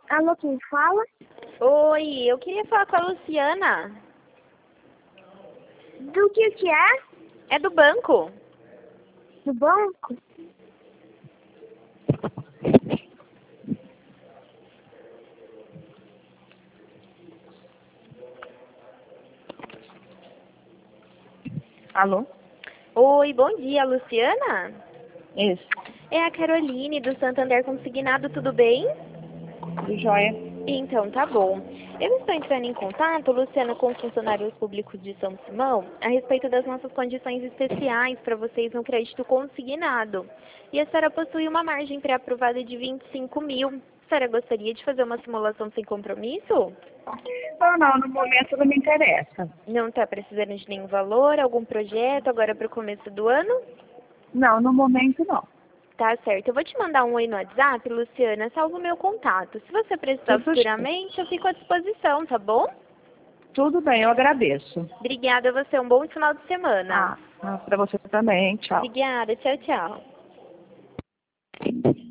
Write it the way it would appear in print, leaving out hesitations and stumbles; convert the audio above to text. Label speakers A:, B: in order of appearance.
A: Alô, quem fala?
B: Oi, eu queria falar com a Luciana.
A: Do que é?
B: É do banco.
A: Do banco?
C: Alô?
B: Oi, bom dia, Luciana?
C: Isso.
B: É a Caroline do Santander Consignado, tudo bem?
C: Do Joia.
B: Então, tá bom. Eu estou entrando em contato, Luciana, com funcionários públicos de São Simão, a respeito das nossas condições especiais para vocês no crédito consignado. E a senhora possui uma margem pré-aprovada de 25 mil. A senhora gostaria de fazer uma simulação sem compromisso?
C: Não, no momento não me interessa.
B: Não está precisando de nenhum valor, algum projeto agora para o começo do ano?
C: Não, no momento não.
B: Tá certo. Eu vou te mandar um oi no WhatsApp, Luciana. Salva o meu contato. Se você precisar futuramente, eu fico à disposição, tá bom?
C: Tudo bem, eu agradeço.
B: Obrigada a você. Um bom final de semana.
C: Para você também. Tchau.
B: Obrigada. Tchau, tchau.